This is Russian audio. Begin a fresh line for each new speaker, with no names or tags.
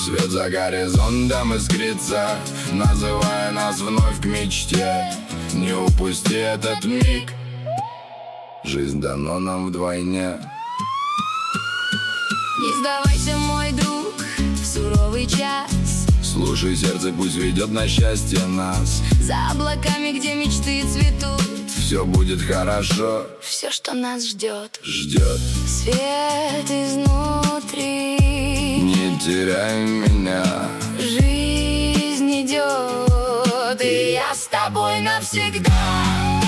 Свет за горизонтом искрится, называя нас вновь к мечте. Не упусти этот миг, жизнь дана нам вдвойне.
Не сдавайся, мой друг, в суровый час.
Слушай сердце, пусть ведет на счастье нас.
За облаками, где мечты цветут,
все будет хорошо,
все, что нас ждет.
Свет
изнутри.
Не теряй меня.
Жизнь идет, и я с тобой навсегда.